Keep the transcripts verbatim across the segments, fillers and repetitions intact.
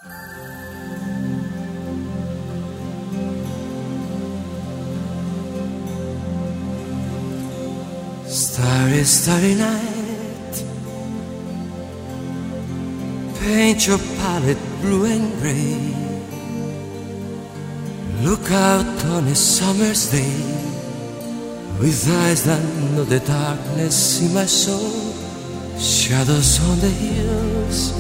Starry, starry night, paint your palette blue and gray. Look out on a summer's day, with eyes that know the darkness in my soul. Shadows on the hills,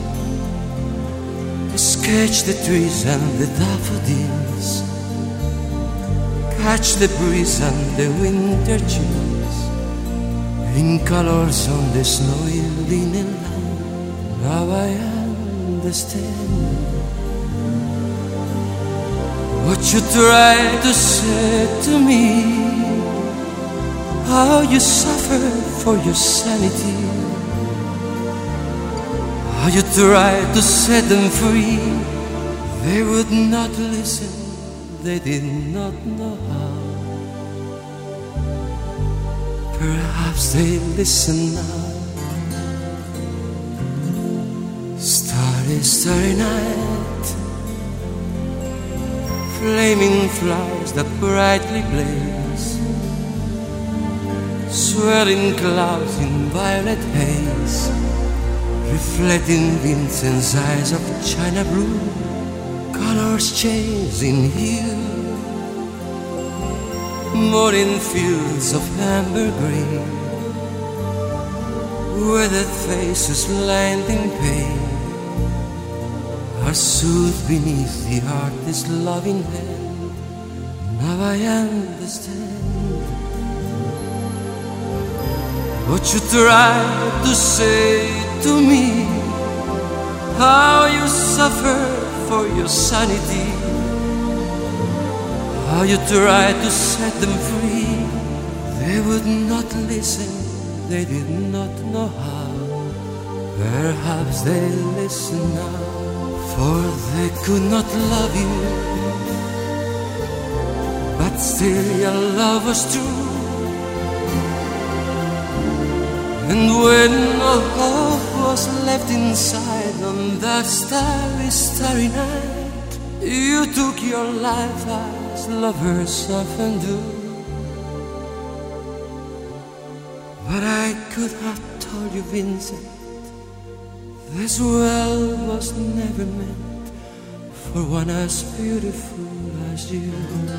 sketch the trees and the daffodils, catch the breeze and the winter chills, in colors on the snowy linen land. Now I understand what you tried to say to me, how you suffered for your sanity, how you tried to set them free. They would not listen, they did not know how. Perhaps they listen now. Starry, starry night, flaming flowers that brightly blaze, swirling clouds in violet haze, reflecting Vincent's eyes of china blue, colors change in hue, morning fields of amber green, weathered faces lined in pain are soothed beneath the artist's loving hand. Now I understand what you tried to say to me, how you suffered for your sanity, how you tried to set them free. They would not listen, they did not know how. Perhaps they listen now, for they could not love you, but still your love was true. And when all hope was left inside on that starry, starry night, you took your life as lovers often do. But I could have told you, Vincent, this world was never meant for one as beautiful as you.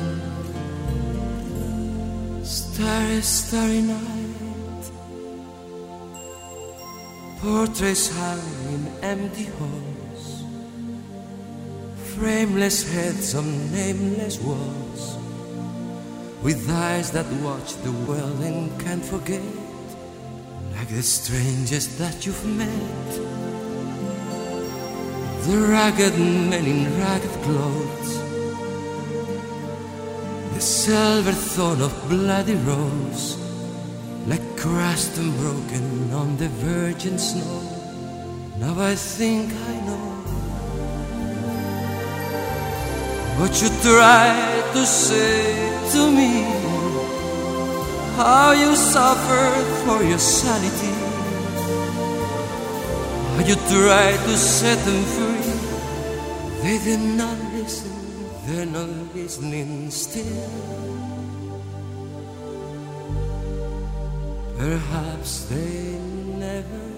Starry, starry night, portraits hung in empty halls, frameless heads on nameless walls, with eyes that watch the world and can't forget, like the strangers that you've met, the ragged men in ragged clothes, the silver thorn of bloody rose, like crushed and broken on the virgin snow. Now I think I know what you tried to say to me, how you suffered for your sanity, how you tried to set them free. They did not listen, they're not listening still. Perhaps they never